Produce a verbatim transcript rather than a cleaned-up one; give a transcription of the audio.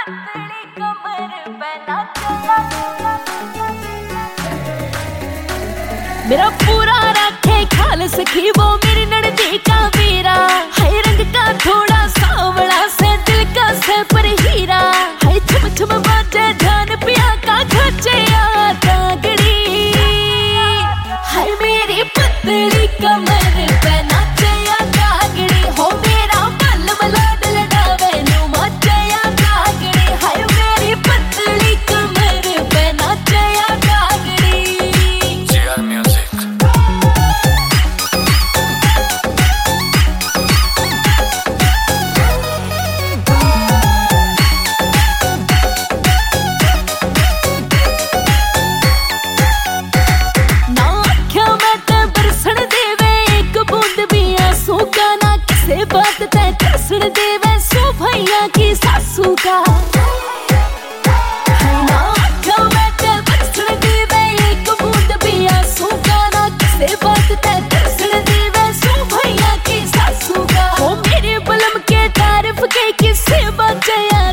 पतली कमर पे नाचना मेरा पूरा रखे ख्याल सखी वो मेरी नड़दी का वीरा है रंग का थोड़ा सांवला से दिल का से पर हीरा है छम छम बाजे ध्यान पिया का खचे तागड़ी है मेरी पतली कमर पे नाचया तागड़ी हो मेरा बल बलाड लड़ावे नु मचया तागड़ी है मेरी पतली कमर पे नाचया तागड़ी जी आर म्यूजिक बात तय कसण देवे सो भैया की सासू का ना क्या मैं ते कसण देवे एक बूंद भी आंसू का ना किसे बात तय कसण देवे सो भैया की सासू का ओ मेरे बलम के तारीफ के किसे बचया